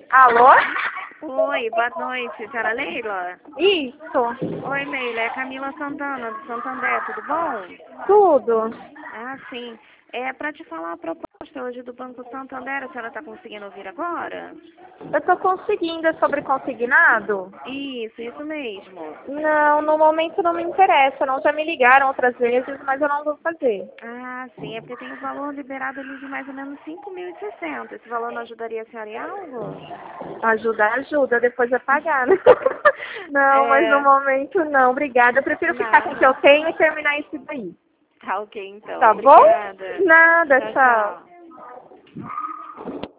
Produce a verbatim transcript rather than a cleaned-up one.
Alô? Oi, boa noite, senhora Leila? Isso. Oi, Leila, é Camila Santana, do Santander, tudo bom? Tudo. Ah, sim. É para te falar a proposta hoje do Banco Santander, a senhora está conseguindo ouvir agora? Eu tô conseguindo, é sobre consignado? Isso, isso mesmo. Não, no momento não me interessa, não. Já me ligaram outras vezes, mas eu não vou fazer. Ah, sim, é porque tem um valor liberado ali de mais ou menos cinco mil e sessenta. Esse valor não ajudaria a senhora em algo? Ajuda, ajuda, depois é pagar, né? Não, mas no É, momento não, obrigada. Eu prefiro ficar com o que eu nada. tenho e terminar isso daí. Tá ok, então. Tá bom? Obrigada. Nada, Tchau, tchau. tchau.